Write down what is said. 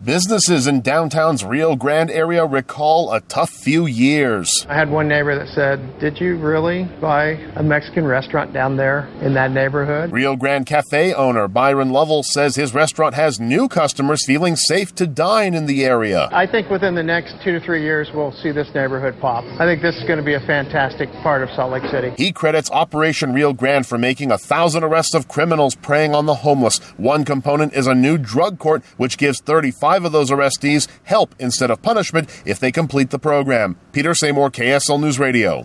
businesses in downtown's Rio Grande area recall a tough few years. I had one neighbor that said, "Did you really buy a Mexican restaurant down there in that neighborhood?" Rio Grande Cafe owner Byron Lovell says his restaurant has new customers feeling safe to dine in the area. I think within the next 2 to 3 years, we'll see this neighborhood pop. I think this is going to be a fantastic part of Salt Lake City. He credits Operation Rio Grande for making 1,000 arrests of criminals preying on the homeless. One component is a new drug court, which gives 35 of those arrestees help instead of punishment if they complete the program. Peter Seymour, KSL News Radio.